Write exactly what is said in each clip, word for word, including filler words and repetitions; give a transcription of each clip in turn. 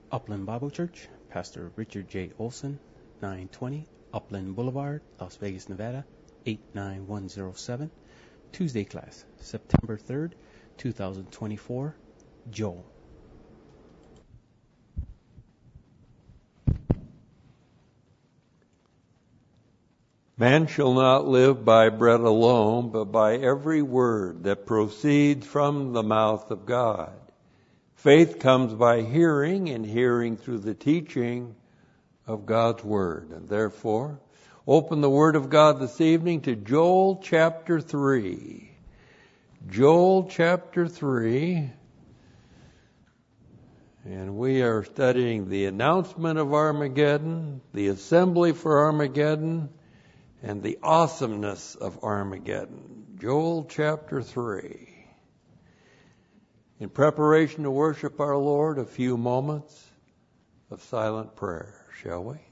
Upland Bible Church, Pastor Richard J. Olson, nine twenty Upland Boulevard, Las Vegas, Nevada, eight nine one zero seven. Tuesday class, September third, two thousand twenty-four, Joel. Man shall not live by bread alone, but by every word that proceeds from the mouth of God. Faith comes by hearing, and hearing through the teaching of God's Word. And therefore, open the Word of God this evening to Joel chapter three. Joel chapter three. And we are studying the announcement of Armageddon, the assembly for Armageddon, and the awesomeness of Armageddon. Joel chapter three. In preparation to worship our Lord, a few moments of silent prayer, shall we?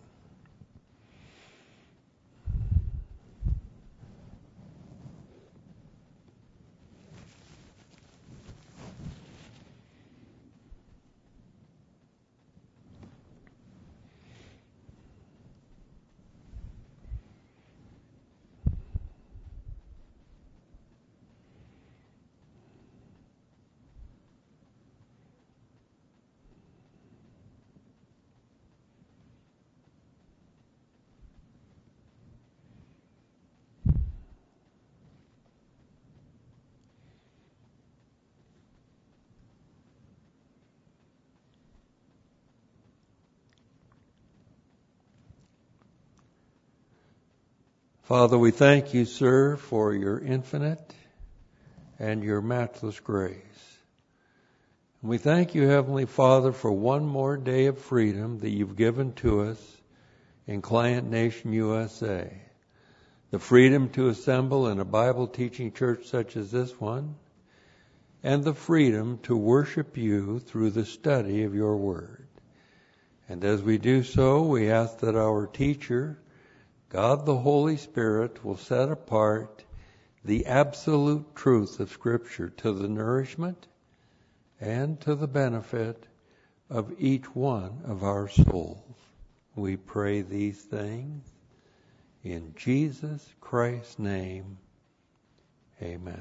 Father, we thank you, sir, for your infinite and your matchless grace. And we thank you, Heavenly Father, for one more day of freedom that you've given to us in Client Nation U S A. The freedom to assemble in a Bible-teaching church such as this one, and the freedom to worship you through the study of your word. And as we do so, we ask that our teacher, God the Holy Spirit, will set apart the absolute truth of Scripture to the nourishment and to the benefit of each one of our souls. We pray these things in Jesus Christ's name. Amen.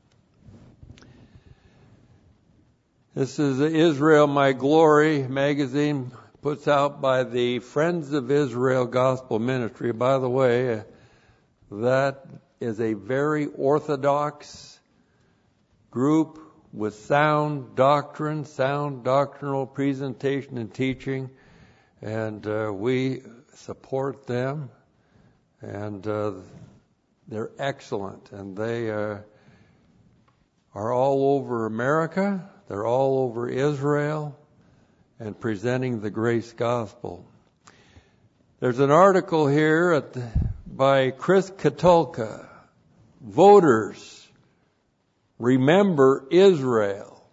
This is Israel My Glory magazine, puts out by the Friends of Israel Gospel Ministry. By the way, that is a very orthodox group with sound doctrine, sound doctrinal presentation and teaching, and uh, we support them, and uh, they're excellent, and they uh, are all over America, they're all over Israel, and presenting the grace gospel. There's an article here at the, by Chris Katulka. Voters, remember Israel.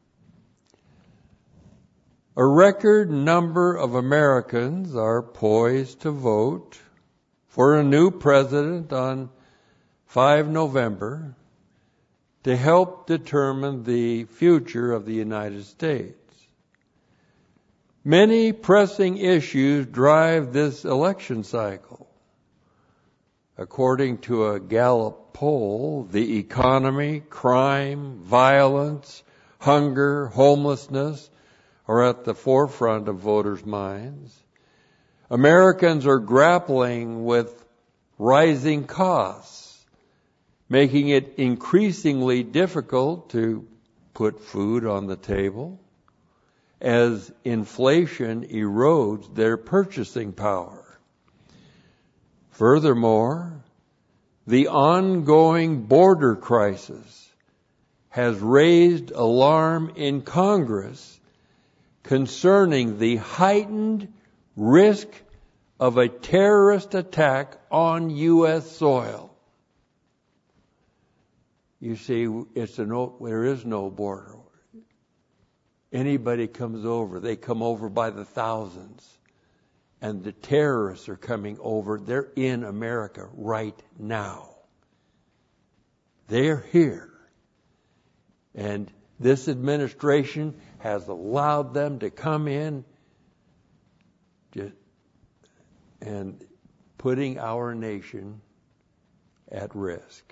A record number of Americans are poised to vote for a new president on the fifth of November to help determine the future of the United States. Many pressing issues drive this election cycle. According to a Gallup poll, the economy, crime, violence, hunger, homelessness are at the forefront of voters' minds. Americans are grappling with rising costs, making it increasingly difficult to put food on the table, as inflation erodes their purchasing power. Furthermore, the ongoing border crisis has raised alarm in Congress concerning the heightened risk of a terrorist attack on U S soil. You see, it's a no, there is no border. Anybody comes over, they come over by the thousands. And the terrorists are coming over. They're in America right now. They're here. And this administration has allowed them to come in just, and putting our nation at risk.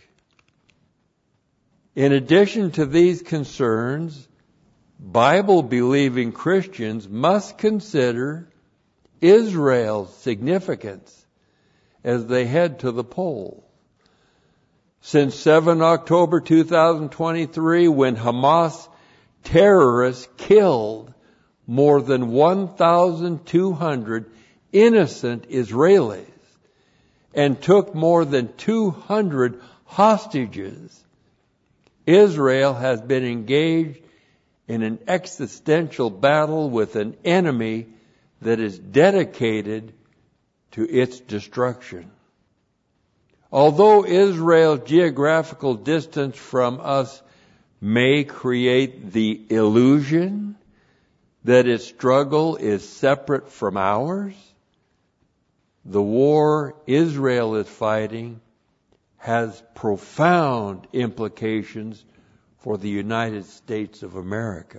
In addition to these concerns, Bible-believing Christians must consider Israel's significance as they head to the polls. Since the seventh of October two thousand twenty-three, when Hamas terrorists killed more than one thousand two hundred innocent Israelis and took more than two hundred hostages, Israel has been engaged in an existential battle with an enemy that is dedicated to its destruction. Although Israel's geographical distance from us may create the illusion that its struggle is separate from ours, the war Israel is fighting has profound implications for the United States of America.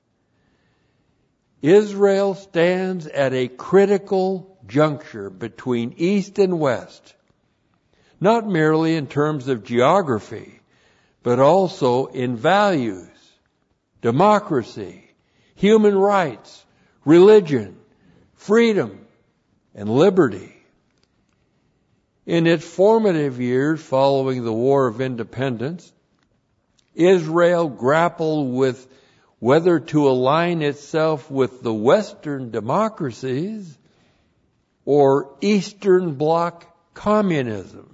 Israel stands at a critical juncture between East and West, not merely in terms of geography, but also in values, democracy, human rights, religion, freedom, and liberty. In its formative years following the War of Independence, Israel grappled with whether to align itself with the Western democracies or Eastern Bloc communism.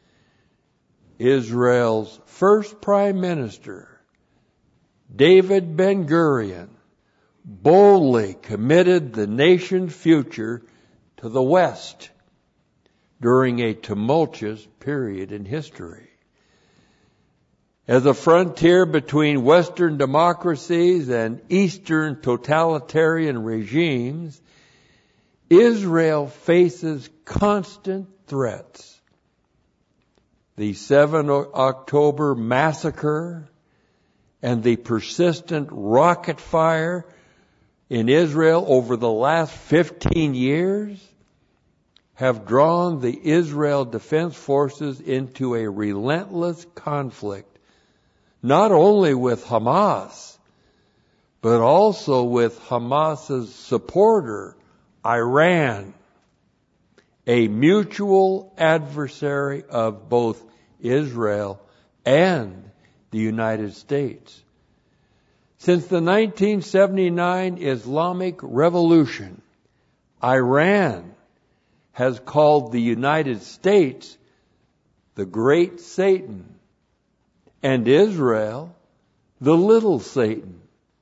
Israel's first Prime Minister, David Ben-Gurion, boldly committed the nation's future to the West during a tumultuous period in history. As a frontier between Western democracies and Eastern totalitarian regimes, Israel faces constant threats. The seventh of October massacre and the persistent rocket fire in Israel over the last fifteen years have drawn the Israel Defense Forces into a relentless conflict, not only with Hamas, but also with Hamas's supporter, Iran, a mutual adversary of both Israel and the United States. Since the nineteen seventy-nine Islamic Revolution, Iran has called the United States the Great Satan and Israel the Little Satan.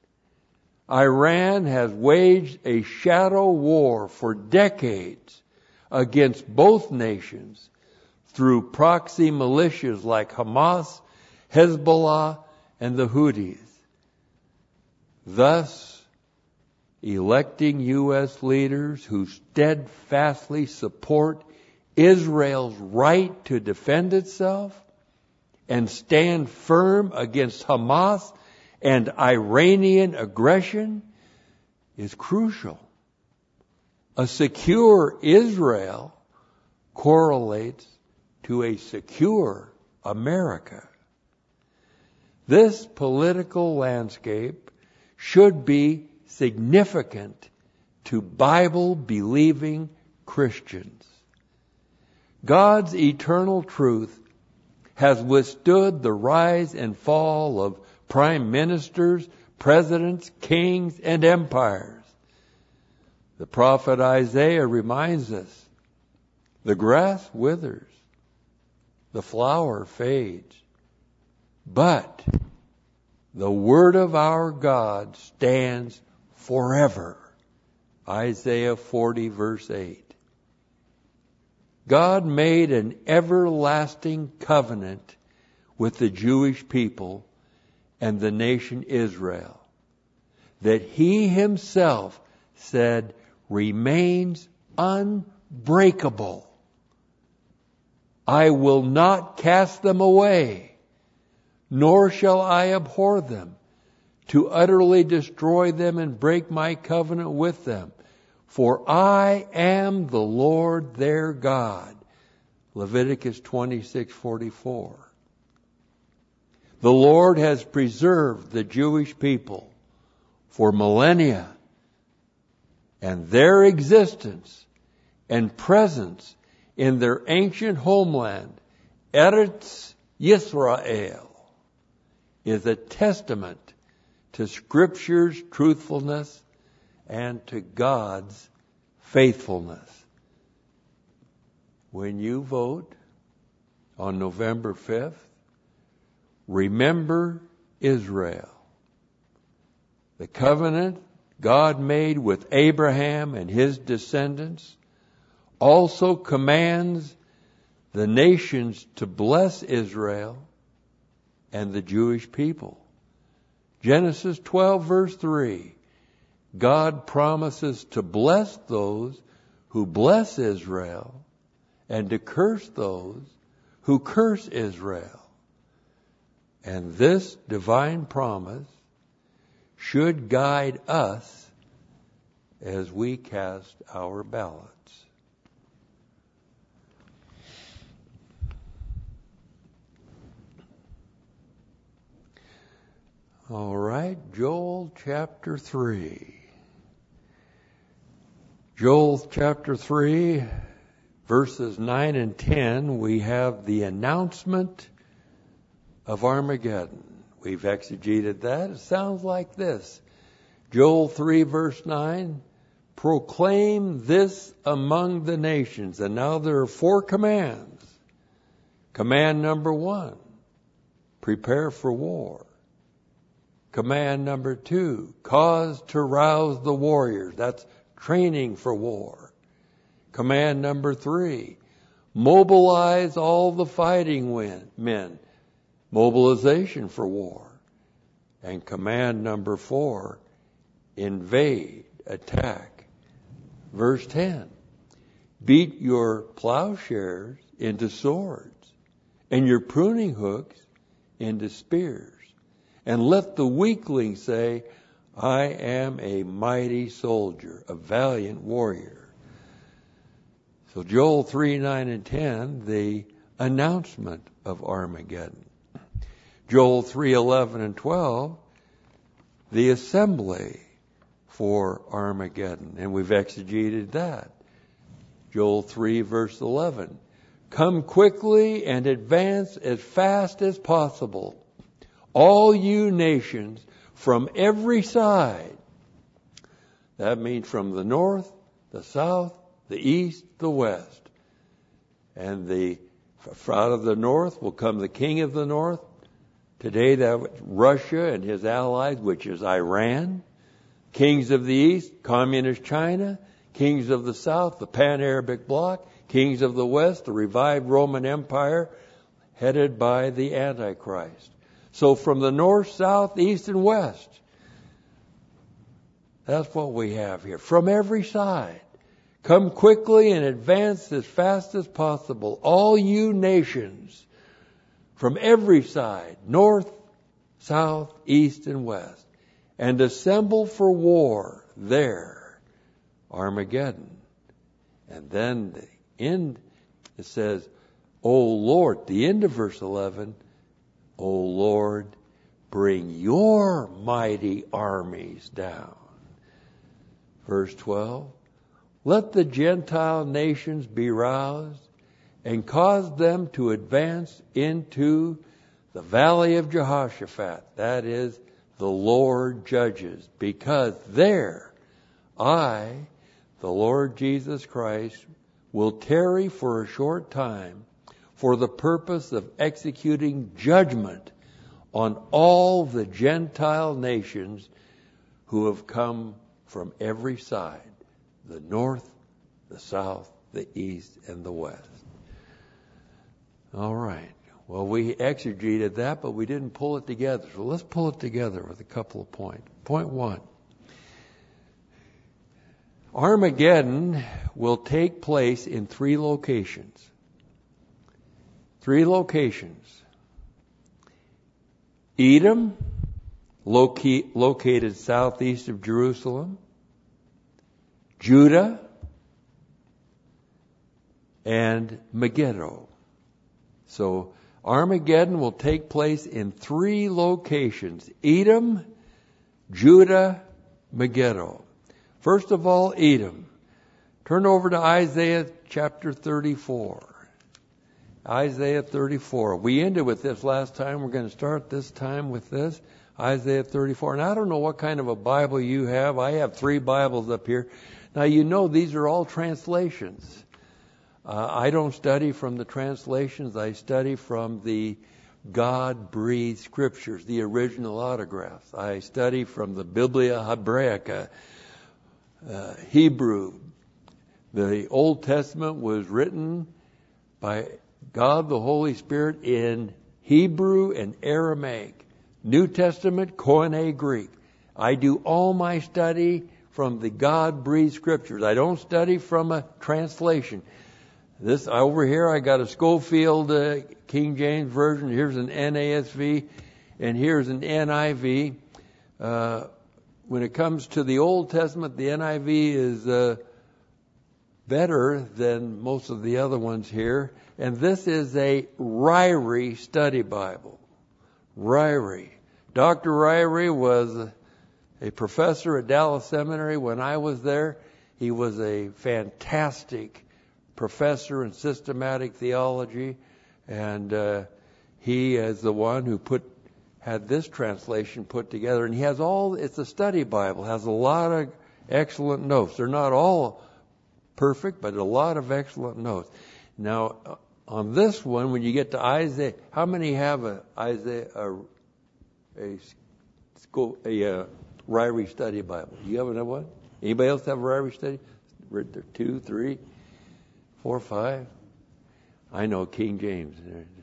Iran has waged a shadow war for decades against both nations through proxy militias like Hamas, Hezbollah, and the Houthis. Thus, electing U S leaders who steadfastly support Israel's right to defend itself and stand firm against Hamas and Iranian aggression is crucial. A secure Israel correlates to a secure America. This political landscape should be significant to Bible-believing Christians. God's eternal truth has withstood the rise and fall of prime ministers, presidents, kings, and empires. The prophet Isaiah reminds us, the grass withers, the flower fades, but the word of our God stands forever. Isaiah forty verse eight. God made an everlasting covenant with the Jewish people and the nation Israel that He Himself said remains unbreakable. I will not cast them away, nor shall I abhor them, to utterly destroy them and break my covenant with them. For I am the Lord their God. Leviticus twenty-six forty-four. The Lord has preserved the Jewish people for millennia, and their existence and presence in their ancient homeland, Eretz Yisrael, is a testament to Scripture's truthfulness and to God's faithfulness. When you vote on November fifth, remember Israel. The covenant God made with Abraham and his descendants also commands the nations to bless Israel and the Jewish people. Genesis twelve verse three, God promises to bless those who bless Israel and to curse those who curse Israel. And this divine promise should guide us as we cast our ballots. All right, Joel chapter three. Joel chapter three, verses nine and ten, we have the announcement of Armageddon. We've exegeted that. It sounds like this. Joel three verse nine, proclaim this among the nations. And now there are four commands. Command number one, prepare for war. Command number two, cause to rouse the warriors. That's training for war. Command number three, mobilize all the fighting men. Mobilization for war. And command number four, invade, attack. Verse ten, beat your plowshares into swords and your pruning hooks into spears. And let the weakling say, I am a mighty soldier, a valiant warrior. So Joel three, nine, and ten, the announcement of Armageddon. Joel three, eleven, and twelve, the assembly for Armageddon. And we've exegeted that. Joel three, verse eleven, come quickly and advance as fast as possible, all you nations from every side. That means from the north, the south, the east, the west. And the out of the north will come the king of the north. Today that was Russia and his allies, which is Iran. Kings of the east, communist China. Kings of the south, the Pan-Arabic bloc. Kings of the west, the revived Roman Empire, headed by the Antichrist. So from the north, south, east, and west, that's what we have here. From every side. Come quickly and advance as fast as possible, all you nations, from every side, north, south, east, and west, and assemble for war there, Armageddon. And then the end, it says, O Lord, the end of verse eleven, O Lord, bring your mighty armies down. Verse twelve, let the Gentile nations be roused and cause them to advance into the valley of Jehoshaphat. That is, the Lord judges. Because there, I, the Lord Jesus Christ, will tarry for a short time for the purpose of executing judgment on all the Gentile nations who have come from every side, the north, the south, the east, and the west. All right. Well, we exegeted that, but we didn't pull it together. So let's pull it together with a couple of points. Point one. Armageddon will take place in three locations. Three locations. Edom, loca- located southeast of Jerusalem. Judah, and Megiddo. So Armageddon will take place in three locations: Edom, Judah, Megiddo. First of all, Edom. Turn over to Isaiah chapter thirty-four. Isaiah thirty-four. We ended with this last time. We're going to start this time with this. Isaiah thirty-four. And I don't know what kind of a Bible you have. I have three Bibles up here. Now, you know these are all translations. Uh, I don't study from the translations. I study from the God-breathed scriptures, the original autographs. I study from the Biblia Hebraica, uh, Hebrew. The Old Testament was written by God the Holy Spirit in Hebrew and Aramaic. New Testament, Koine Greek. I do all my study from the God-breathed scriptures. I don't study from a translation. This over here, I got a Schofield uh, King James Version. Here's an N A S V, and here's an N I V. Uh, when it comes to the Old Testament, the N I V is uh, better than most of the other ones here. And this is a Ryrie study Bible. Ryrie. Doctor Ryrie was a professor at Dallas Seminary when I was there. He was a fantastic professor in systematic theology, and uh, he is the one who put had this translation put together. And he has all, it's a study Bible, has a lot of excellent notes. They're not all perfect, but a lot of excellent notes. Now, on this one, when you get to Isaiah, how many have a Isaiah a a, school, a uh, Ryrie study Bible? You have another one? Anybody else have a Ryrie study? There two, three, four, five. I know King James.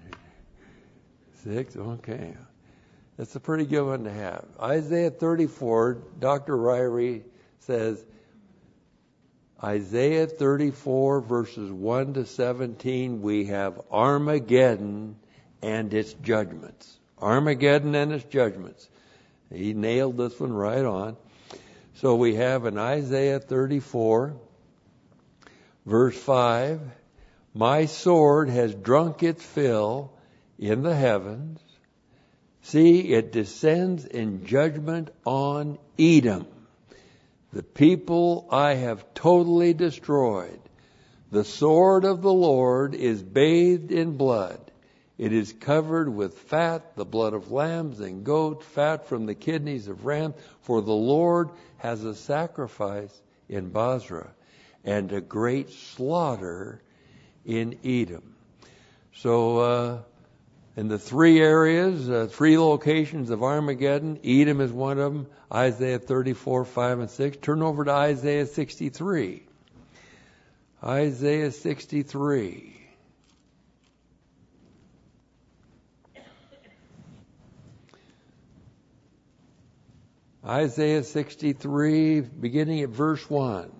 Six. Okay, that's a pretty good one to have. Isaiah thirty-four. Doctor Ryrie says. Isaiah thirty-four verses one to seventeen, we have Armageddon and its judgments. Armageddon and its judgments. He nailed this one right on. So we have in Isaiah thirty-four, verse five, my sword has drunk its fill in the heavens. See, it descends in judgment on Edom. The people I have totally destroyed. The sword of the Lord is bathed in blood. It is covered with fat, the blood of lambs and goats, fat from the kidneys of rams. For the Lord has a sacrifice in Basra and a great slaughter in Edom. So, uh, in the three areas, uh, three locations of Armageddon, Edom is one of them. Isaiah thirty-four, five, and six. Turn over to Isaiah sixty-three. Isaiah sixty-three. Isaiah sixty-three, beginning at verse one.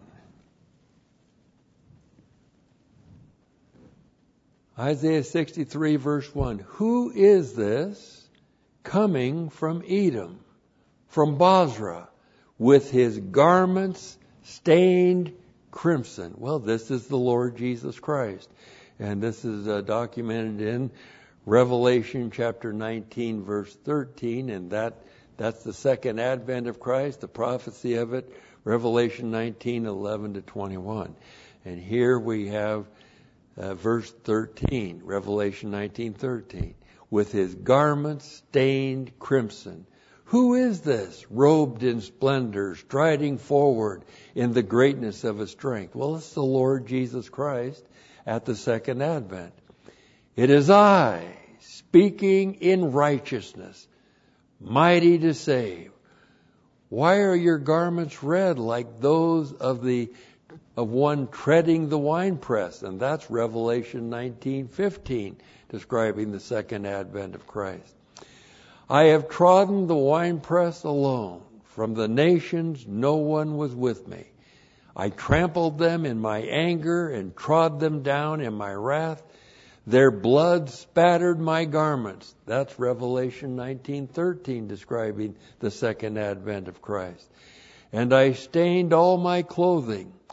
Isaiah sixty-three, verse one. Who is this coming from Edom, from Basra, with his garments stained crimson? Well, this is the Lord Jesus Christ. And this is uh, documented in Revelation chapter nineteen, verse thirteen. And that that's the second advent of Christ, the prophecy of it, Revelation nineteen, eleven to twenty-one. And here we have Uh, verse thirteen, Revelation nineteen, thirteen. With his garments stained crimson. Who is this, robed in splendor, striding forward in the greatness of his strength? Well, it's the Lord Jesus Christ at the second advent. It is I, speaking in righteousness, mighty to save. Why are your garments red like those of the of one treading the winepress? And that's Revelation nineteen, fifteen, describing the second advent of Christ. I have trodden the winepress alone. From the nations no one was with me. I trampled them in my anger and trod them down in my wrath. Their blood spattered my garments. That's Revelation nineteen, thirteen, describing the second advent of Christ. And I stained all my clothing.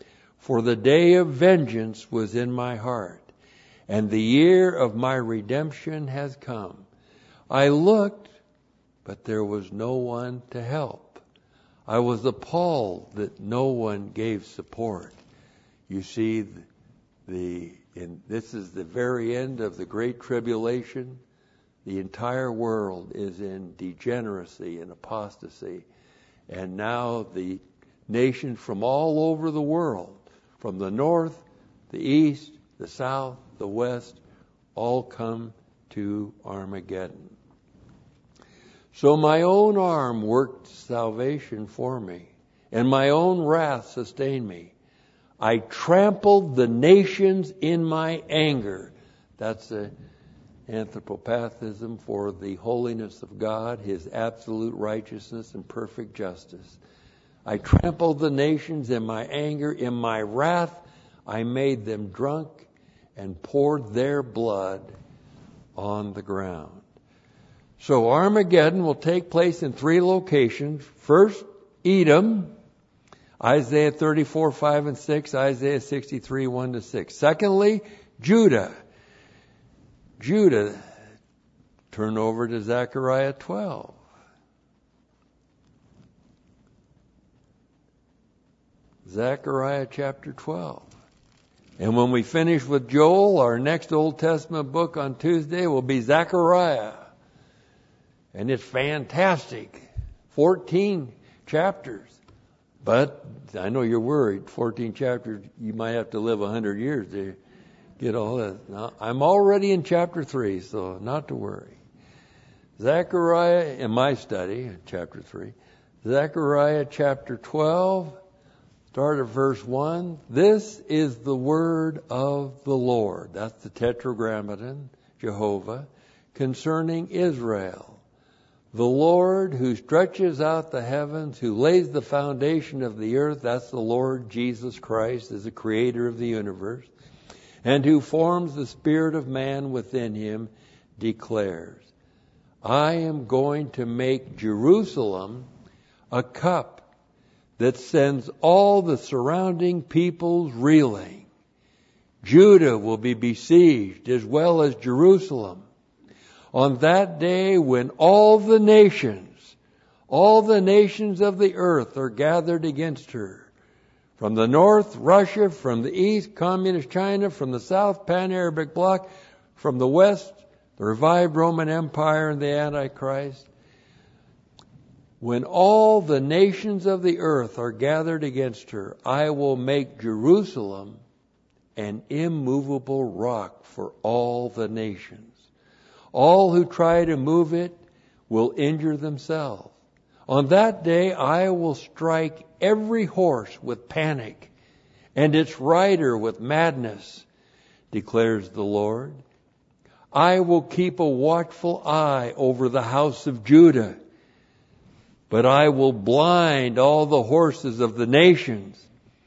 for the day of vengeance was in my heart, and the year of my redemption has come. I looked, but there was no one to help. I was appalled that no one gave support. You see, the in, this is the very end of the Great Tribulation. The entire world is in degeneracy and apostasy. And now the nations from all over the world, from the north, the east, the south, the west, all come to Armageddon. So my own arm worked salvation for me, and my own wrath sustained me. I trampled the nations in my anger. That's the anthropopathism for the holiness of God, His absolute righteousness and perfect justice. I trampled the nations in my anger. In my wrath, I made them drunk and poured their blood on the ground. So Armageddon will take place in three locations. First, Edom, Isaiah thirty-four, five and six, Isaiah sixty-three, one to six. Secondly, Judah. Judah, turn over to Zechariah twelve. Zechariah chapter twelve. And when we finish with Joel, our next Old Testament book on Tuesday will be Zechariah. And it's fantastic. fourteen chapters. But I know you're worried. fourteen chapters, you might have to live one hundred years to get all that. Now, I'm already in chapter three, so not to worry. Zechariah, in my study, chapter three, Zechariah chapter twelve, start at verse one. This is the word of the Lord. That's the Tetragrammaton, Jehovah, concerning Israel. The Lord who stretches out the heavens, who lays the foundation of the earth, that's the Lord Jesus Christ, is the creator of the universe, and who forms the spirit of man within him, declares, I am going to make Jerusalem a cup that sends all the surrounding peoples reeling. Judah will be besieged as well as Jerusalem. On that day when all the nations, all the nations of the earth are gathered against her. From the north, Russia, from the east, communist China, from the south, Pan-Arabic bloc, from the west, the revived Roman Empire and the Antichrist. When all the nations of the earth are gathered against her, I will make Jerusalem an immovable rock for all the nations. All who try to move it will injure themselves. On that day, I will strike every horse with panic and its rider with madness, declares the Lord. I will keep a watchful eye over the house of Judah, but I will blind all the horses of the nations.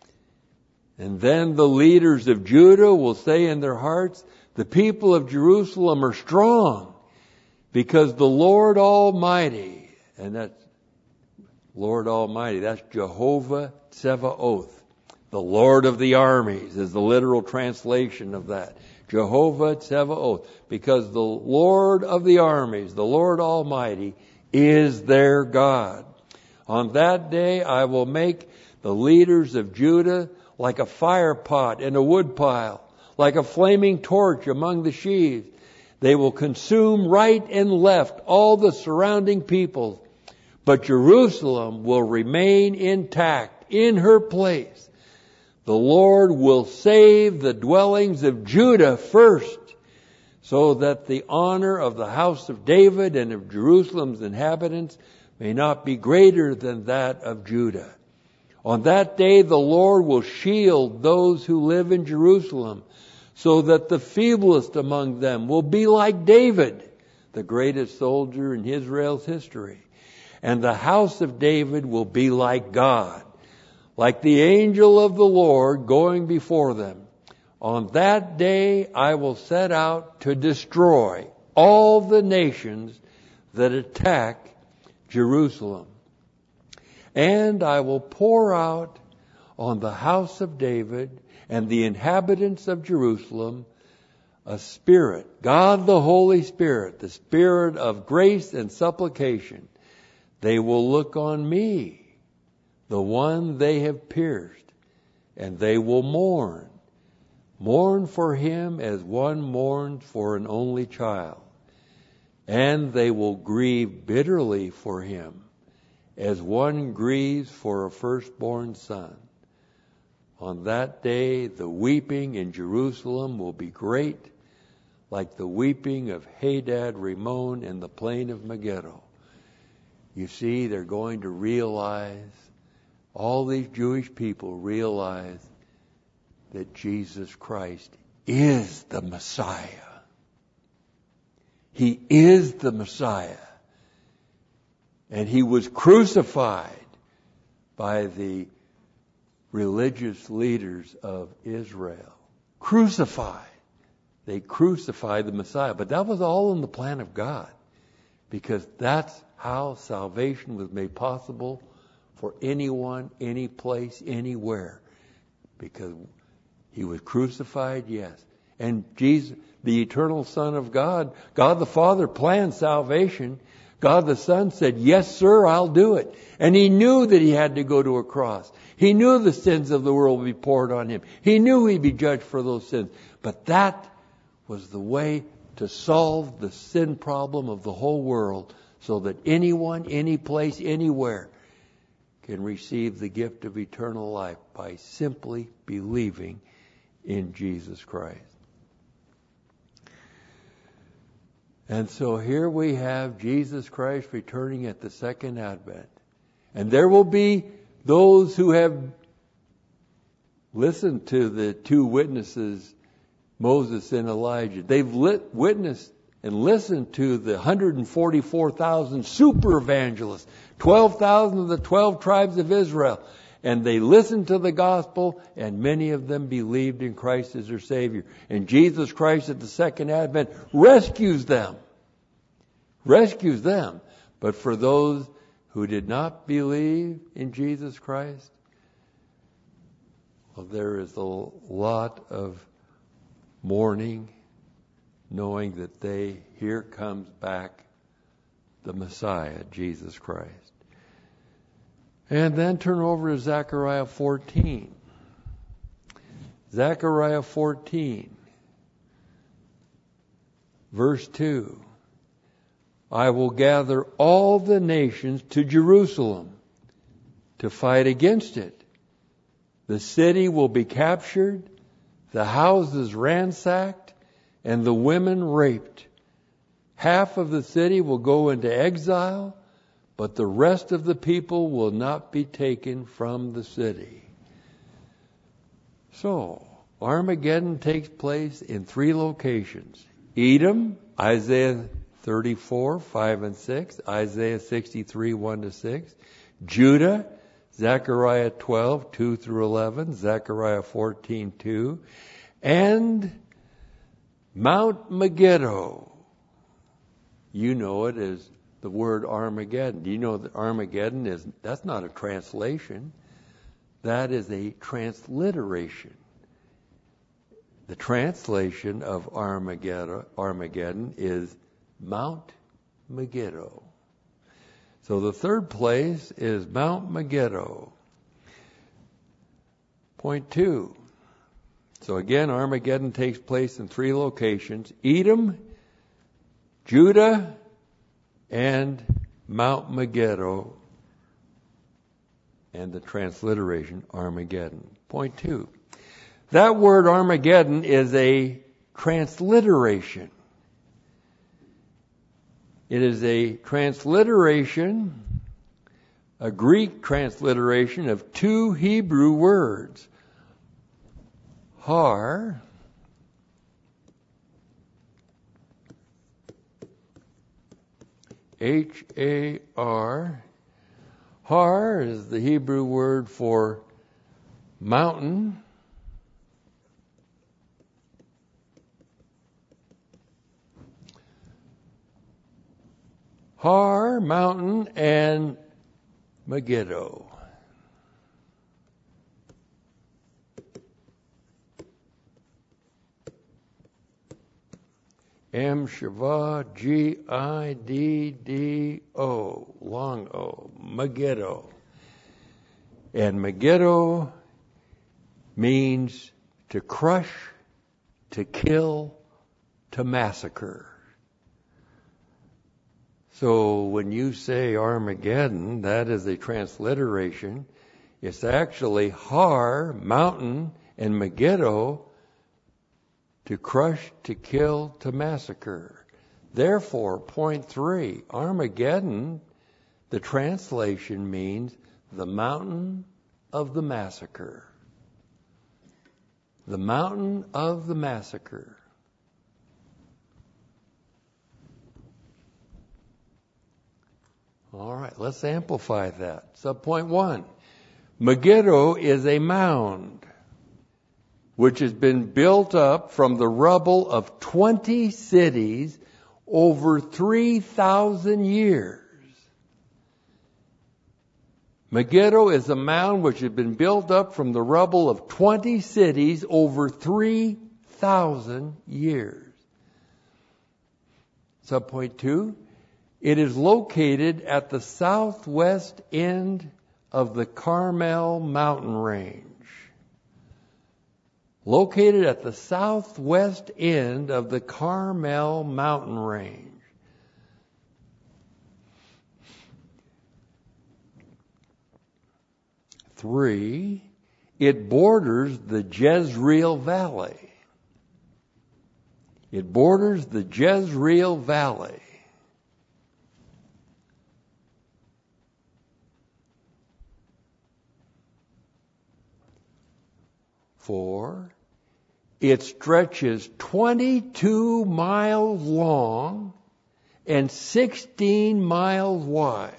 And then the leaders of Judah will say in their hearts, the people of Jerusalem are strong because the Lord Almighty, and that's Lord Almighty, that's Jehovah Tsevaoth. The Lord of the armies is the literal translation of that. Jehovah Tsevaoth. Because the Lord of the armies, the Lord Almighty, is their God. On that day I will make the leaders of Judah like a fire pot in a wood pile, like a flaming torch among the sheaves. They will consume right and left all the surrounding peoples, but Jerusalem will remain intact in her place. The Lord will save the dwellings of Judah first, so that the honor of the house of David and of Jerusalem's inhabitants may not be greater than that of Judah. On that day the Lord will shield those who live in Jerusalem, so that the feeblest among them will be like David, the greatest soldier in Israel's history. And the house of David will be like God, like the angel of the Lord going before them. On that day I will set out to destroy all the nations that attack Jerusalem. And I will pour out on the house of David and the inhabitants of Jerusalem a spirit, God the Holy Spirit, the spirit of grace and supplication. They will look on me, the one they have pierced, and they will mourn. Mourn for him as one mourns for an only child. And they will grieve bitterly for him, as one grieves for a firstborn son. On that day, the weeping in Jerusalem will be great, like the weeping of Hadad Rimmon in the plain of Megiddo. You see, they're going to realize, all these Jewish people realize that Jesus Christ is the Messiah. He is the Messiah. And he was crucified by the religious leaders of Israel. Crucified. They crucified the Messiah. But that was all in the plan of God, because that's how salvation was made possible for anyone, any place, anywhere. Because he was crucified, yes. And Jesus, the eternal Son of God, God the Father planned salvation. God the Son said, yes, sir, I'll do it. And he knew that he had to go to a cross. He knew the sins of the world would be poured on him. He knew he'd be judged for those sins. But that was the way to solve the sin problem of the whole world, so that anyone, any place, anywhere can receive the gift of eternal life by simply believing in Jesus Christ. And so here we have Jesus Christ returning at the second advent. And there will be those who have listened to the two witnesses, Moses and Elijah. They've lit, witnessed and listened to the one hundred forty-four thousand super evangelists, twelve thousand of the twelve tribes of Israel. And they listened to the gospel, and many of them believed in Christ as their Savior. And Jesus Christ at the second advent rescues them. Rescues them. But for those who did not believe in Jesus Christ, well, there is a lot of mourning, knowing that they, here comes back the Messiah, Jesus Christ. And then turn over to Zechariah fourteen. Zechariah fourteen, verse two. I will gather all the nations to Jerusalem to fight against it. The city will be captured, the houses ransacked, and the women raped. Half of the city will go into exile, but the rest of the people will not be taken from the city. So, Armageddon takes place in three locations. Edom, Isaiah thirty-four, five and six, Isaiah sixty-three, one to six. Judah, Zechariah twelve, two through eleven, Zechariah fourteen, two. And Mount Megiddo. You know it as the word Armageddon. Do you know that Armageddon is, that's not a translation. That is a transliteration. The translation of Armageddon, Armageddon is Mount Megiddo. So the third place is Mount Megiddo. Point two. So again, Armageddon takes place in three locations: Edom, Judah, and Mount Megiddo, and the transliteration Armageddon. Point two. That word Armageddon is a transliteration. It is a transliteration, a Greek transliteration of two Hebrew words. Har, H A R. Har is the Hebrew word for mountain. Har, mountain, and Megiddo. M. Shiva, G I D D O, long O, Megiddo. And Megiddo means to crush, to kill, to massacre. So when you say Armageddon, that is a transliteration. It's actually Har, mountain, and Megiddo, to crush, to kill, to massacre. Therefore, point three, Armageddon, the translation means the mountain of the massacre. The mountain of the massacre. All right, let's amplify that. Subpoint one. Megiddo is a mound which has been built up from the rubble of twenty cities over three thousand years. Megiddo is a mound which has been built up from the rubble of twenty cities over three thousand years. Subpoint two. It is located at the southwest end of the Carmel mountain range. Located at the southwest end of the Carmel mountain range. Three, it borders the Jezreel Valley. It borders the Jezreel Valley. Four, it stretches twenty-two miles long and sixteen miles wide.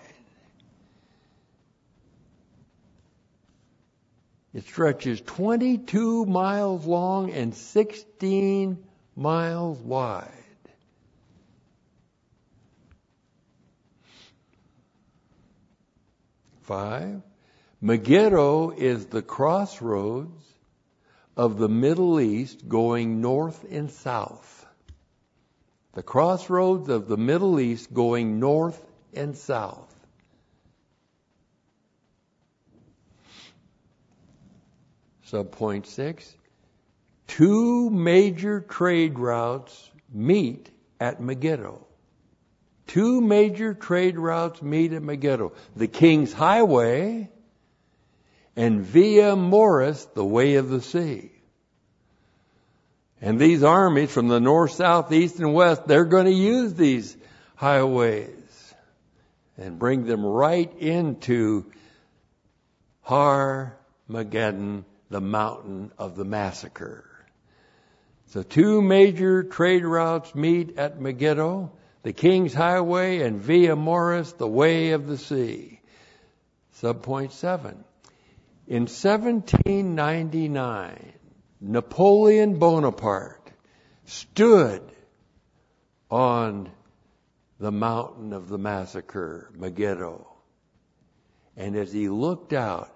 It stretches twenty-two miles long and sixteen miles wide. Five, Megiddo is the crossroads of the Middle East going north and south. The crossroads of the Middle East going north and south. Subpoint six. Two major trade routes meet at Megiddo. Two major trade routes meet at Megiddo. The King's Highway and Via Morris, the Way of the Sea. And these armies from the north, south, east, and west, they're going to use these highways and bring them right into Har-Mageddon, the mountain of the massacre. So two major trade routes meet at Megiddo, the King's Highway and Via Morris, the Way of the Sea. Subpoint seven. In seventeen ninety-nine, Napoleon Bonaparte stood on the mountain of the massacre, Megiddo. And as he looked out,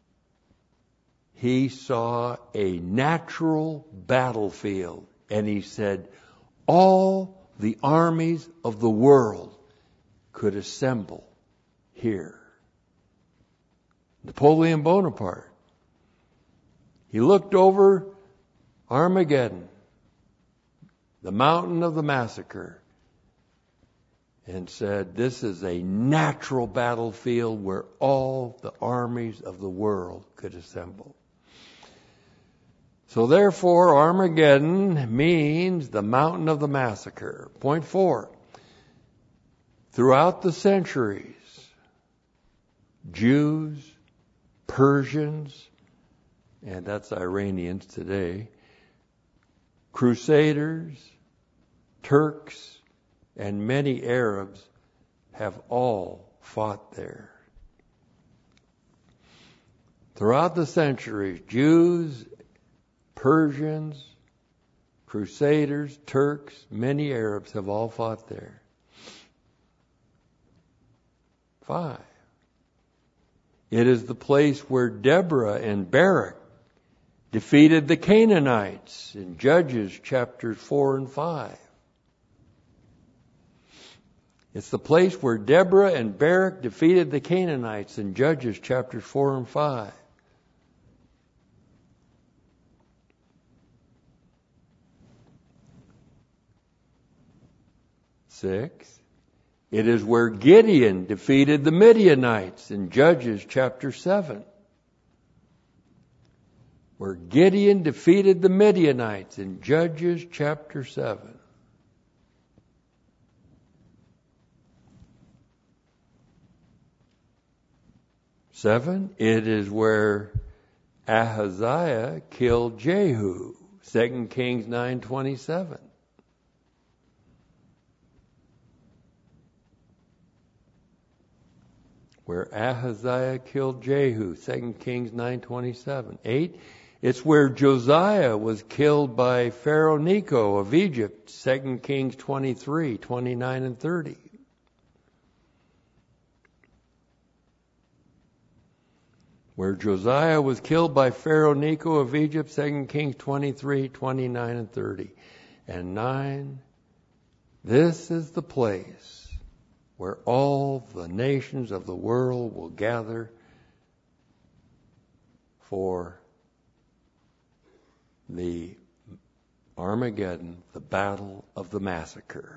he saw a natural battlefield. And he said, all the armies of the world could assemble here. Napoleon Bonaparte. He looked over Armageddon, the mountain of the massacre, and said, this is a natural battlefield where all the armies of the world could assemble. So therefore, Armageddon means the mountain of the massacre. Point four. Throughout the centuries, Jews, Persians, and that's Iranians today, Crusaders, Turks, and many Arabs have all fought there. Throughout the centuries, Jews, Persians, Crusaders, Turks, many Arabs have all fought there. Five. It is the place where Deborah and Barak defeated the Canaanites in Judges chapters four and five. It's the place where Deborah and Barak defeated the Canaanites in Judges chapters four and five. Six. It is where Gideon defeated the Midianites in Judges chapter seven. Where Gideon defeated the Midianites in Judges chapter seven. Seven, it is where Ahaziah killed Jehu, Second Kings nine twenty-seven. Where Ahaziah killed Jehu, Second Kings nine twenty-seven. Eight, it's where Josiah was killed by Pharaoh Necho of Egypt, Second Kings twenty-three, twenty-nine and thirty. Where Josiah was killed by Pharaoh Necho of Egypt, Second Kings twenty-three, twenty-nine and thirty. And nine, this is the place where all the nations of the world will gather for the Armageddon, the battle of the massacre.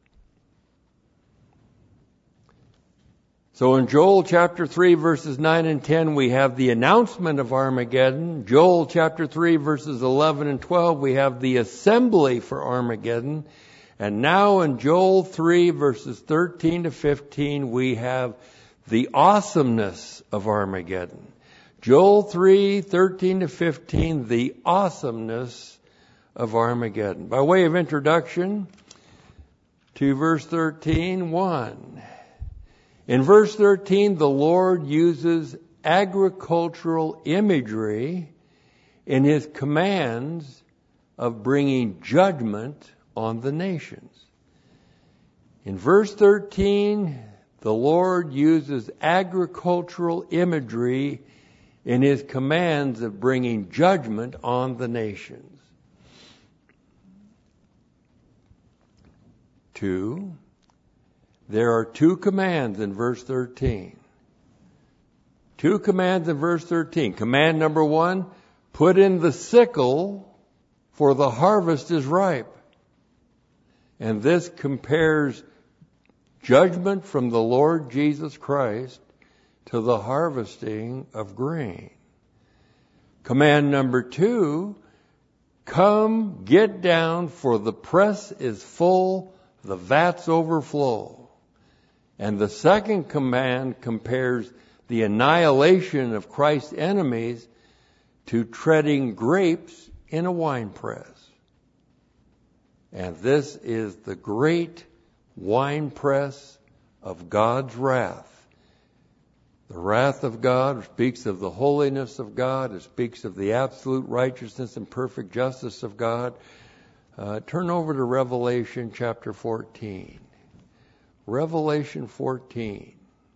So in Joel chapter three verses nine and ten we have the announcement of Armageddon. Joel chapter three verses eleven and twelve we have the assembly for Armageddon. And now in Joel three verses thirteen to fifteen we have the awesomeness of Armageddon. Joel three, thirteen to fifteen, the awesomeness of Armageddon. By way of introduction to verse thirteen, one. In verse thirteen, the Lord uses agricultural imagery in His commands of bringing judgment on the nations. In verse thirteen, the Lord uses agricultural imagery in His commands of bringing judgment on the nations. Two, there are two commands in verse thirteen. Two commands in verse thirteen. Command number one, put in the sickle, for the harvest is ripe. And this compares judgment from the Lord Jesus Christ to the harvesting of grain. Command number two, come, get down, for the press is full, the vats overflow. And the second command compares the annihilation of Christ's enemies to treading grapes in a winepress. And this is the great winepress of God's wrath. The wrath of God speaks of the holiness of God. It speaks of the absolute righteousness and perfect justice of God. Uh, turn over to Revelation chapter fourteen. Revelation fourteen.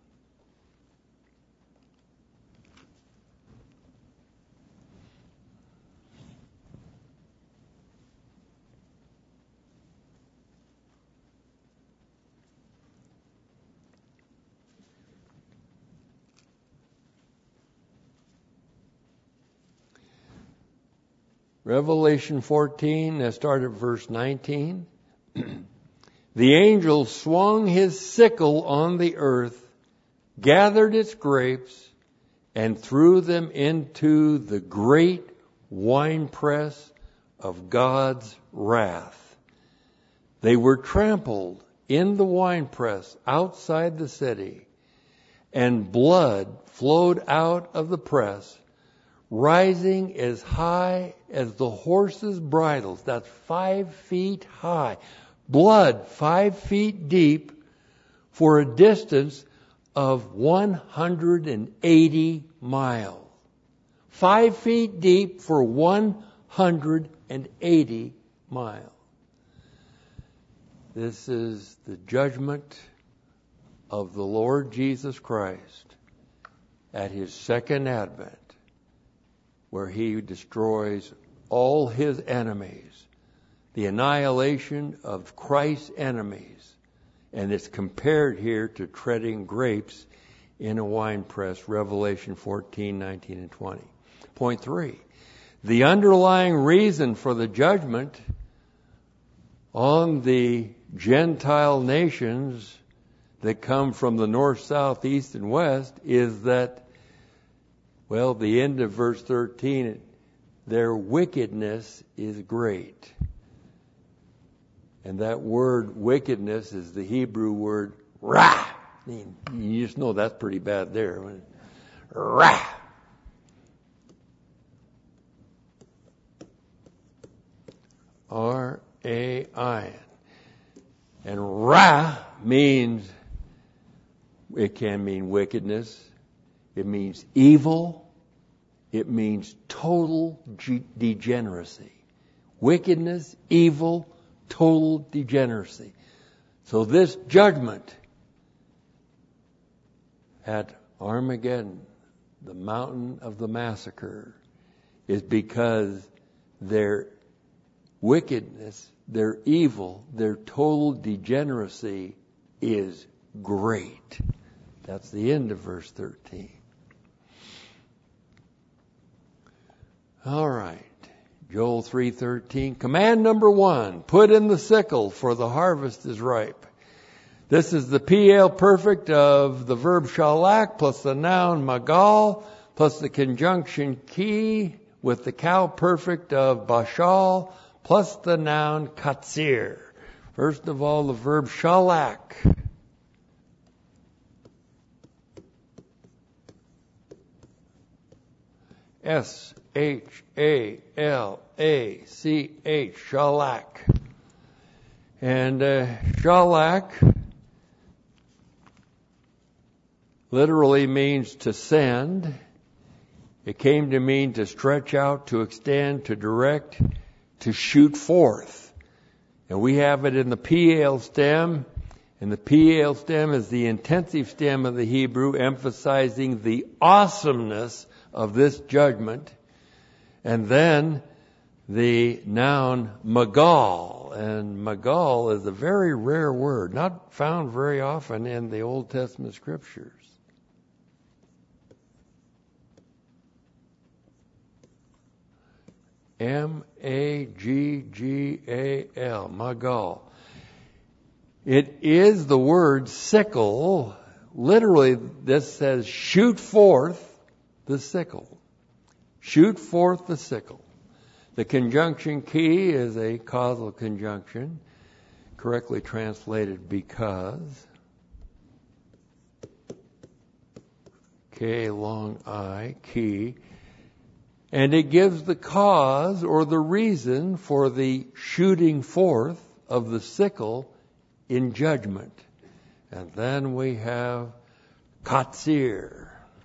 Revelation fourteen, let's start at verse nineteen. The angel swung his sickle on the earth, gathered its grapes, and threw them into the great winepress of God's wrath. They were trampled in the winepress outside the city, and blood flowed out of the press, rising as high as the horses' bridles. That's five feet high. Blood five feet deep for a distance of one hundred eighty miles. Five feet deep for one hundred eighty miles. This is the judgment of the Lord Jesus Christ at His second advent, where He destroys all His enemies. The annihilation of Christ's enemies And it's compared here to treading grapes in a winepress, Revelation fourteen, nineteen, and twenty. Point three, the underlying reason for the judgment on the Gentile nations that come from the north, south, east, and west is that, well, the end of verse thirteen, their wickedness is great. And that word wickedness is the Hebrew word ra. You just know that's pretty bad there. Ra. R A I N. And ra means, it can mean wickedness. It means evil. It means total ge- degeneracy. Wickedness, evil, total degeneracy. So this judgment at Armageddon, the mountain of the massacre, is because their wickedness, their evil, their total degeneracy is great. That's the end of verse thirteen. All right. Joel three thirteen. Command number one, put in the sickle, for the harvest is ripe. This is the P L perfect of the verb shalak plus the noun magal plus the conjunction ki with the cow perfect of bashal plus the noun katsir. First of all, the verb shalak. S H A L A C H, shalak. And uh, shalak literally means to send. It came to mean to stretch out, to extend, to direct, to shoot forth. And we have it in the P L stem. And the P L stem is the intensive stem of the Hebrew, emphasizing the awesomeness of this judgment. And then the noun magal. And magal is a very rare word, not found very often in the Old Testament scriptures. M A G G A L, magal. It is the word sickle. Literally, this says shoot forth the sickle. Shoot forth the sickle. The conjunction ki is a causal conjunction, correctly translated because. K long I, ki. And it gives the cause or the reason for the shooting forth of the sickle in judgment. And then we have katsir.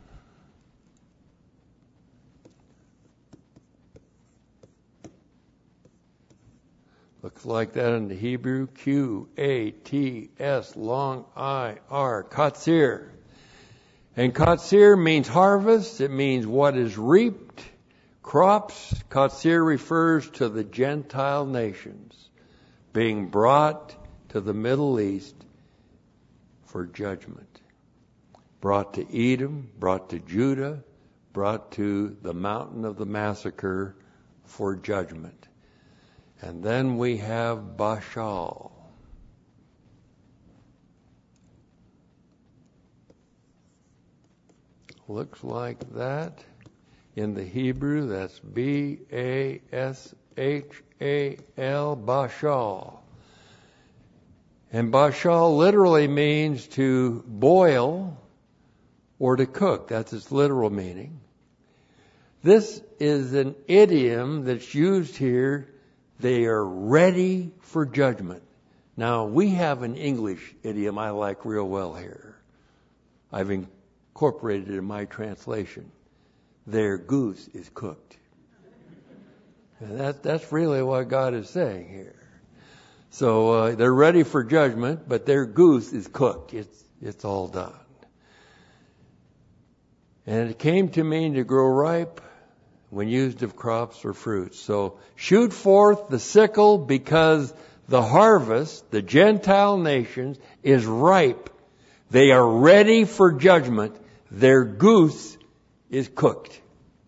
Looks like that in the Hebrew. Q A T S long I R. Katsir. And katsir means harvest. It means what is reaped. Crops. Katsir refers to the Gentile nations being brought to the Middle East for judgment. Brought to Edom, brought to Judah, brought to the mountain of the massacre for judgment. And then we have Bashal. Looks like that. In the Hebrew, that's B A S H A L, Bashal. And Bashal literally means to boil or to cook. That's its literal meaning. This is an idiom that's used here. They are ready for judgment. Now, we have an English idiom I like real well here. I've incorporated it in my translation. Their goose is cooked. And that, that's really what God is saying here. So uh, they're ready for judgment, but their goose is cooked. It's, it's all done. And it came to mean to grow ripe when used of crops or fruits. So shoot forth the sickle because The harvest, the Gentile nations, is ripe. They are ready for judgment. Their goose is cooked.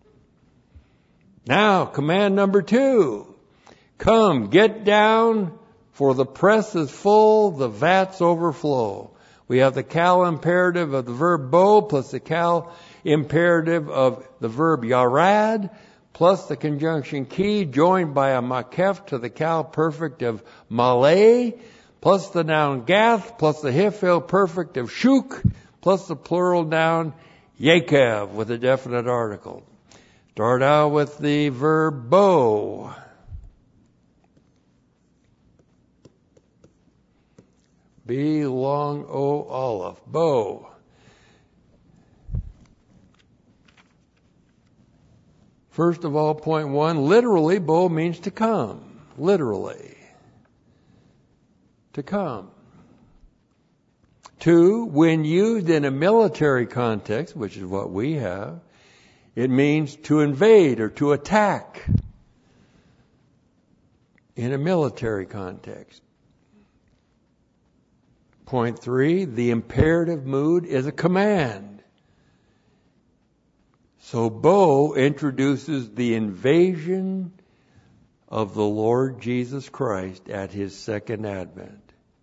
Now, command number two. Come, get down, for the press is full, the vats overflow. We have the cal imperative of the verb bo, plus the cal imperative of the verb yarad, plus the conjunction ki, joined by a makef to the cal perfect of malay, plus the noun gath, plus the hifil perfect of shuk, plus the plural noun yekev with a definite article. Start out with the verb bo. B long O aleph. Bo. First of all, point one, literally, bo means to come. Literally. To come. Two, when used in a military context, which is what we have, it means to invade or to attack in a military context. Point three, the imperative mood is a command. So bo introduces the invasion of the Lord Jesus Christ at his second advent.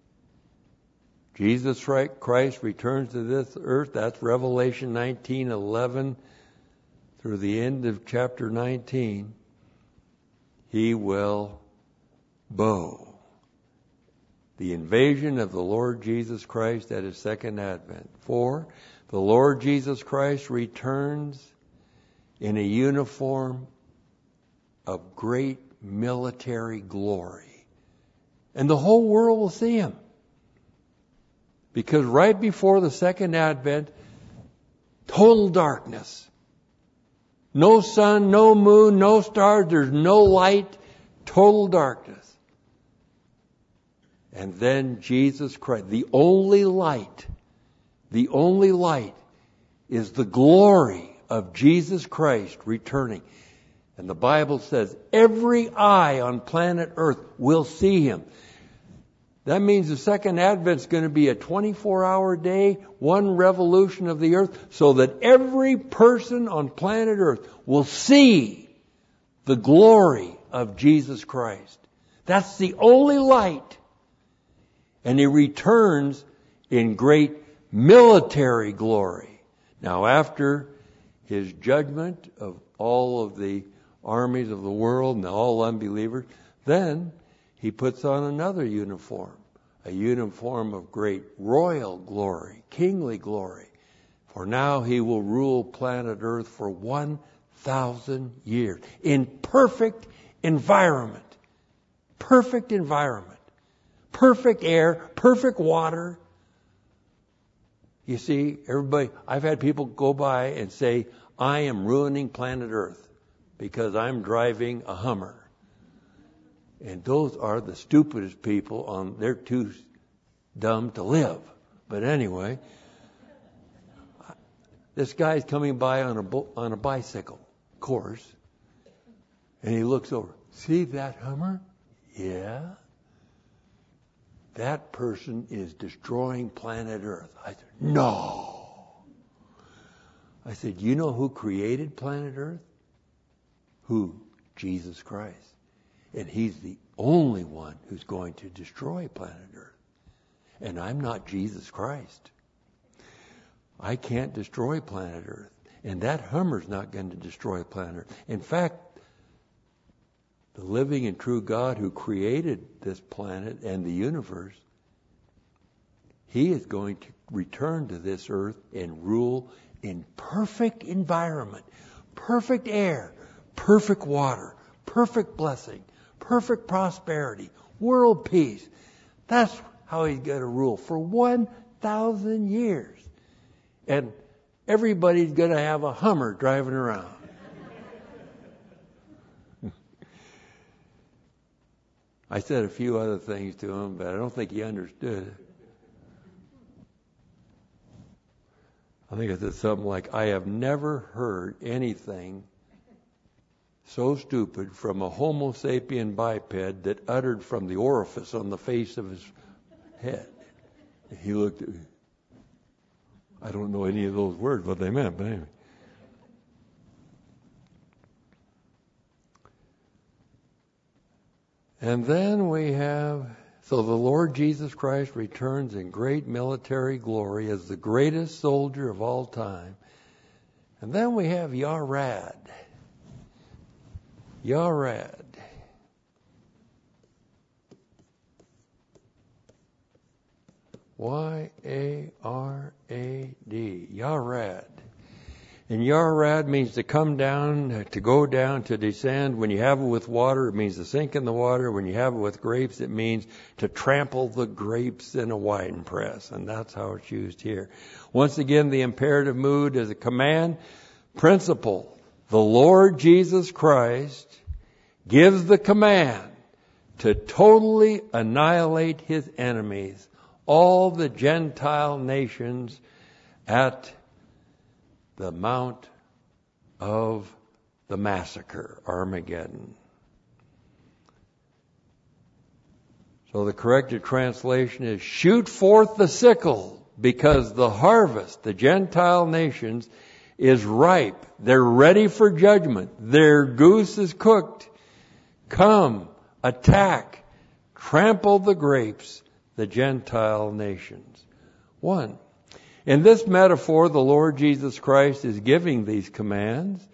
Jesus Christ returns to this earth. That's Revelation nineteen eleven through the end of chapter nineteen. He will bow. The invasion of the Lord Jesus Christ at his second advent. Four, the Lord Jesus Christ returns in a uniform of great military glory. And the whole world will see him. Because right before the second advent, total darkness. No sun, no moon, no stars, there's no light, total darkness. And then Jesus Christ, the only light, the only light is the glory of Jesus Christ returning. And the Bible says every eye on planet Earth will see him. That means the second advent is going to be a twenty-four hour day, one revolution of the earth, so that every person on planet Earth will see the glory of Jesus Christ. That's the only light. And he returns in great military glory. Now, after his judgment of all of the armies of the world and all unbelievers, then he puts on another uniform, a uniform of great royal glory, kingly glory. For now he will rule planet Earth for one thousand years in perfect environment. Perfect environment. Perfect air, perfect water. You see, everybody, I've had people go by and say, I am ruining planet Earth because I'm driving a Hummer. And those are the stupidest people on, they're too dumb to live. But anyway, this guy's coming by on a, on a bicycle course, and he looks over. See that Hummer? Yeah. That person is destroying planet Earth. I said, no. I said, you know who created planet Earth? Who? Jesus Christ. And he's the only one who's going to destroy planet Earth. And I'm not Jesus Christ. I can't destroy planet Earth. And that Hummer's not going to destroy planet Earth. In fact, the living and true God who created this planet and the universe, he is going to return to this earth and rule in perfect environment, perfect air, perfect water, perfect blessing, perfect prosperity, world peace. That's how he's going to rule for one thousand years. And everybody's going to have a Hummer driving around. I said a few other things to him, but I don't think he understood. I think I said something like, I have never heard anything so stupid from a Homo sapien biped that uttered from the orifice on the face of his head. He looked at me. I don't know any of those words, what they meant, but anyway. And then we have, so the Lord Jesus Christ returns in great military glory as the greatest soldier of all time. And then we have Yarad. Yarad. Y A R A D. Yarad. And Yarad means to come down, to go down, to descend. When you have it with water, it means to sink in the water. When you have it with grapes, it means to trample the grapes in a wine press. And that's how it's used here. Once again, the imperative mood is a command principle. The Lord Jesus Christ gives the command to totally annihilate his enemies, all the Gentile nations, at the Mount of the Massacre, Armageddon. So the corrected translation is, shoot forth the sickle, because the harvest, the Gentile nations, is ripe. They're ready for judgment. Their goose is cooked. Come, attack, trample the grapes, the Gentile nations. One. In this metaphor, the Lord Jesus Christ is giving these commands.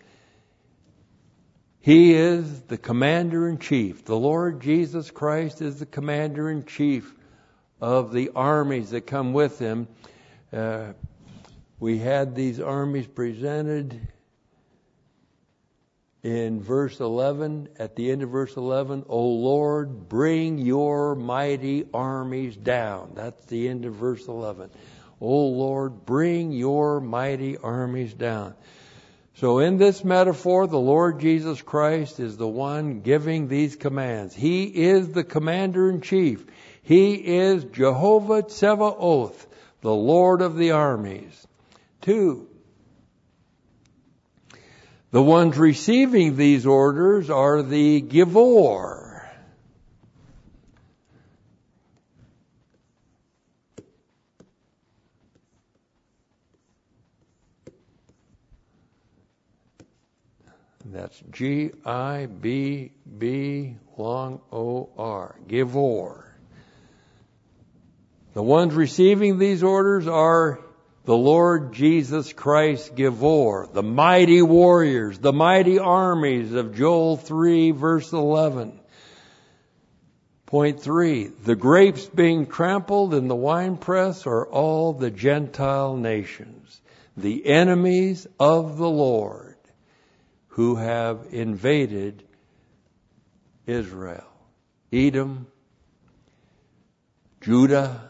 He is the commander-in-chief. The Lord Jesus Christ is the commander-in-chief of the armies that come with him. Uh, we had these armies presented in verse eleven. At the end of verse eleven, O Lord, bring your mighty armies down. That's the end of verse eleven. O Lord, bring your mighty armies down. So in this metaphor, the Lord Jesus Christ is the one giving these commands. He is the commander-in-chief. He is Jehovah Tsevaoth, the Lord of the armies. Two, the ones receiving these orders are the Givor. That's G I B B long O R. Givor. The ones receiving these orders are the Lord Jesus Christ Givor, the mighty warriors, the mighty armies of Joel three, verse eleven. Point three, the grapes being trampled in the winepress are all the Gentile nations, the enemies of the Lord, who have invaded Israel. Edom, Judah,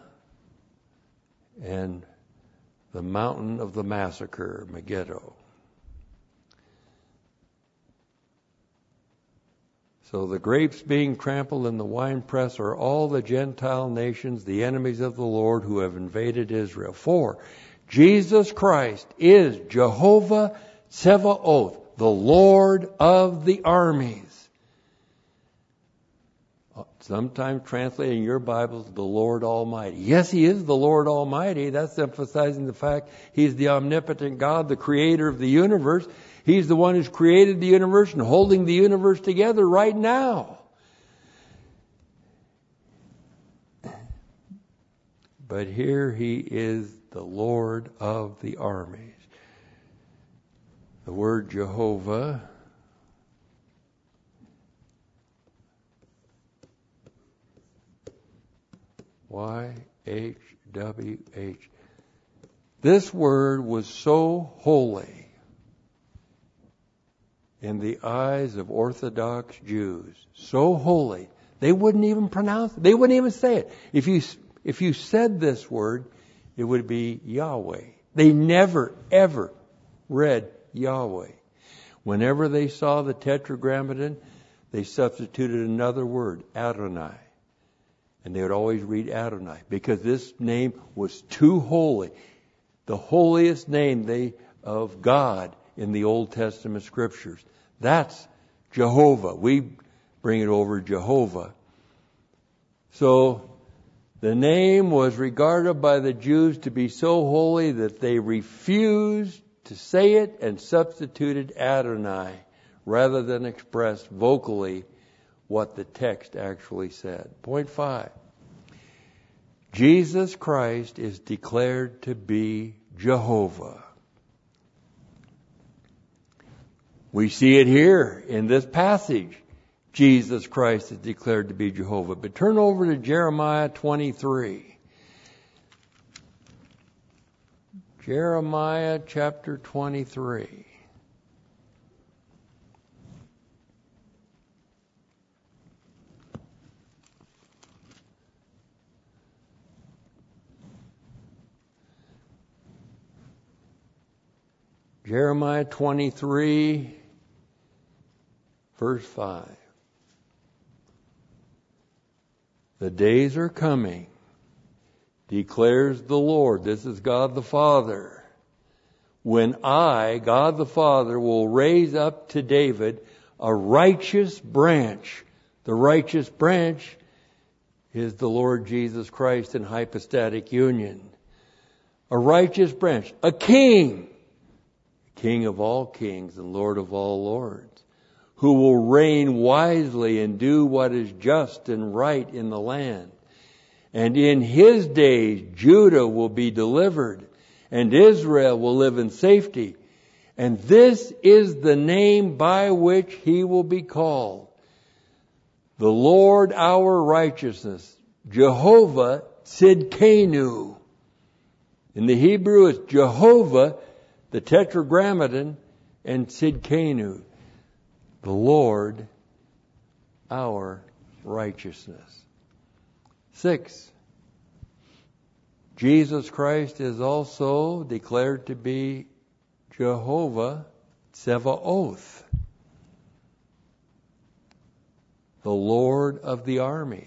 and the mountain of the massacre, Megiddo. So the grapes being trampled in the winepress are all the Gentile nations, the enemies of the Lord, who have invaded Israel. Four, Jesus Christ is Jehovah Tsevaoth, the Lord of the armies. Sometimes translated in your Bibles, the Lord Almighty. Yes, He is the Lord Almighty. That's emphasizing the fact He's the omnipotent God, the creator of the universe. He's the one who's created the universe and holding the universe together right now. But here He is the Lord of the armies. The word Jehovah Y H W H. This word was so holy in the eyes of Orthodox Jews. So holy. They wouldn't even pronounce it. They wouldn't even say it. If you, if you said this word, it would be Yahweh. They never, ever read Yahweh. Whenever they saw the Tetragrammaton, they substituted another word, Adonai. And they would always read Adonai, because this name was too holy. The holiest name they of God in the Old Testament scriptures. That's Jehovah. We bring it over Jehovah. So the name was regarded by the Jews to be so holy that they refused to say it and substituted Adonai rather than express vocally what the text actually said. Point five. Jesus Christ is declared to be Jehovah. We see it here in this passage. Jesus Christ is declared to be Jehovah. But turn over to Jeremiah twenty-three. Jeremiah chapter twenty-three. Jeremiah twenty-three, verse five. The days are coming, declares the Lord. This is God the Father. When I, God the Father, will raise up to David a righteous branch. The righteous branch is the Lord Jesus Christ in hypostatic union. A righteous branch. A king. King of all kings and Lord of all lords, who will reign wisely and do what is just and right in the land. And in his days, Judah will be delivered, and Israel will live in safety. And this is the name by which he will be called: the Lord our righteousness, Jehovah Tzidkenu. In the Hebrew, it's Jehovah, the Tetragrammaton, and Tzidkenu, the Lord our righteousness. Six, Jesus Christ is also declared to be Jehovah Tsevaoth, the Lord of the armies.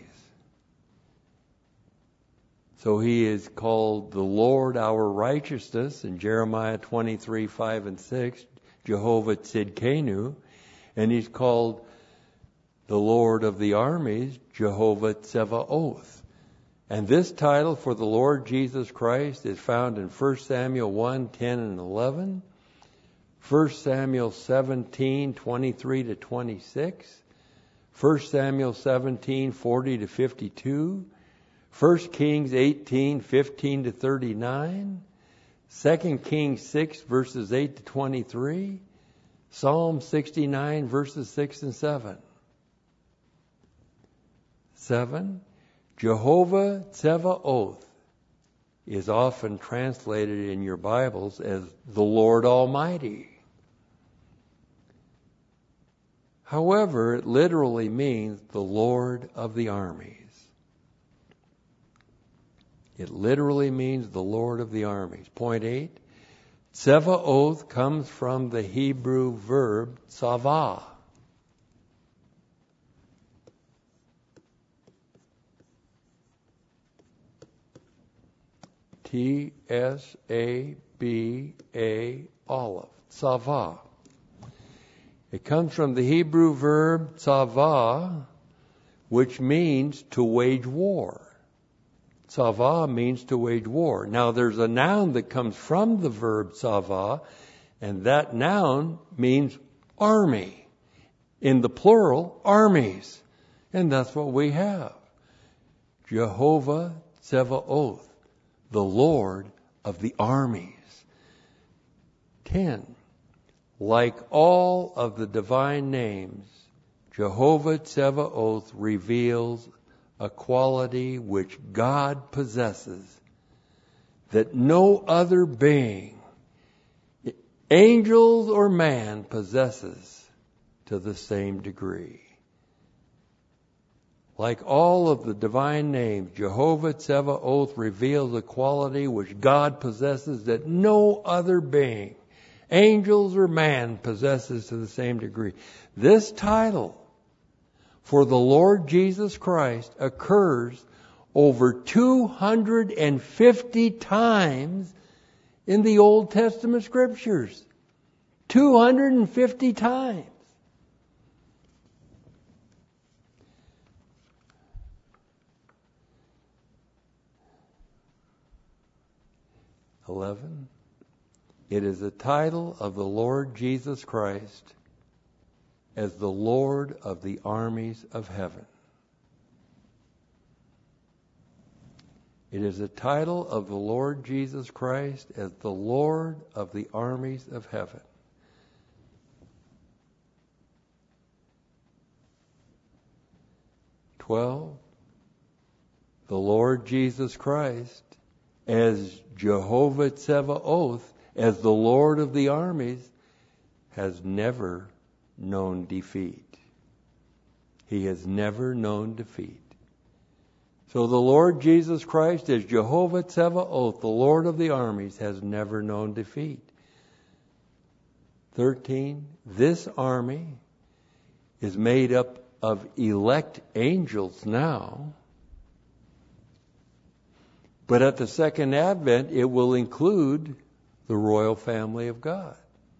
So he is called the Lord our righteousness in Jeremiah twenty-three, five and six, Jehovah Tzidkenu. And he's called the Lord of the armies, Jehovah Tsevaoth. And this title for the Lord Jesus Christ is found in First Samuel one, ten and eleven, First Samuel seventeen, twenty-three to twenty-six, First Samuel seventeen, forty to fifty-two, First Kings eighteen, fifteen to thirty-nine, Second Kings six, verses eight to twenty-three, Psalm sixty-nine, verses six and seven. Seven, Jehovah Tsevaoth is often translated in your Bibles as the Lord Almighty. However, it literally means the Lord of the armies. It literally means the Lord of the armies. Point eight, Tsevaoth comes from the Hebrew verb tsavah. T S A B A Aleph. Tsavah. It comes from the Hebrew verb tsavah, which means to wage war. Tsavah means to wage war. Now there's a noun that comes from the verb tsavah, and that noun means army. In the plural, armies. And that's what we have. Jehovah Tsevaoth, the Lord of the armies. Ten, like all of the divine names, Jehovah Tsevaoth reveals a quality which God possesses that no other being, angels or man, possesses to the same degree. Like all of the divine names, Jehovah Tsevaoth reveals a quality which God possesses that no other being, angels or man, possesses to the same degree. This title for the Lord Jesus Christ occurs over two hundred fifty times in the Old Testament Scriptures. two hundred fifty times. eleven. It is the title of the Lord Jesus Christ as the Lord of the armies of heaven. It is the title of the Lord Jesus Christ as the Lord of the armies of heaven. twelve. The Lord Jesus Christ as Jehovah Tsevaoth, as the Lord of the armies, has never known defeat. He has never known defeat. So the Lord Jesus Christ as Jehovah Tsevaoth, the Lord of the armies, has never known defeat. thirteen. This army is made up of elect angels now, but at the second advent it will include the royal family of God.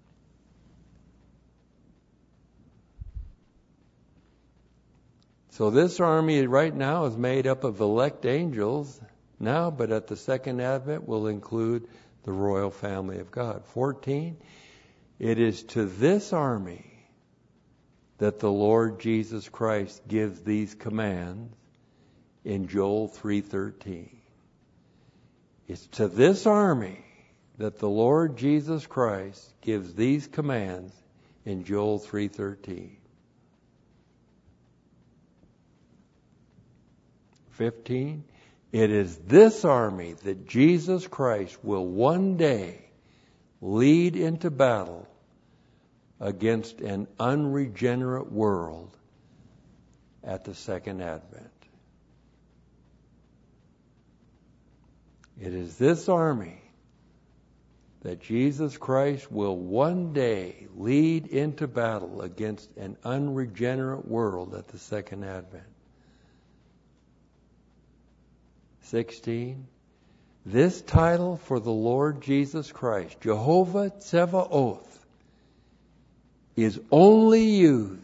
So this army right now is made up of elect angels now, but at the second advent will include the royal family of God. fourteen. It is to this army that the Lord Jesus Christ gives these commands in Joel three thirteen. It's to this army that the Lord Jesus Christ gives these commands in Joel three thirteen. fifteen. It is this army that Jesus Christ will one day lead into battle against an unregenerate world at the second advent. It is this army that Jesus Christ will one day lead into battle against an unregenerate world at the second advent. sixteen. This title for the Lord Jesus Christ, Jehovah Tsevaoth, is only used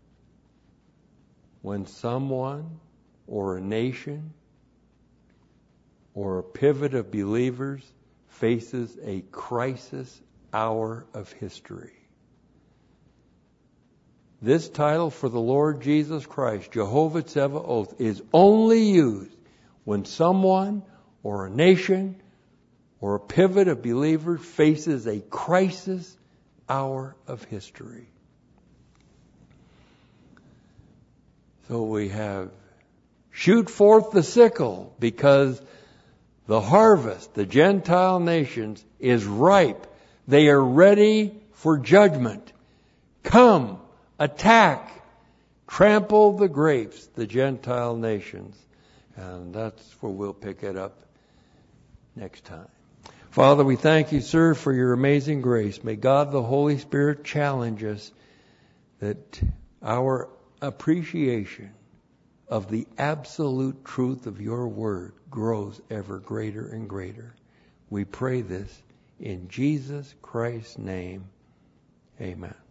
when someone or a nation or a pivot of believers faces a crisis hour of history. This title for the Lord Jesus Christ, Jehovah Tsevaoth, is only used when someone or a nation or a pivot of believers faces a crisis hour of history. So we have shoot forth the sickle, because the harvest, the Gentile nations, is ripe. They are ready for judgment. Come, attack, trample the grapes, the Gentile nations. And that's where we'll pick it up next time. Father, we thank you, sir, for your amazing grace. May God the Holy Spirit challenge us that our appreciation of the absolute truth of your word grows ever greater and greater. We pray this in Jesus Christ's name. Amen.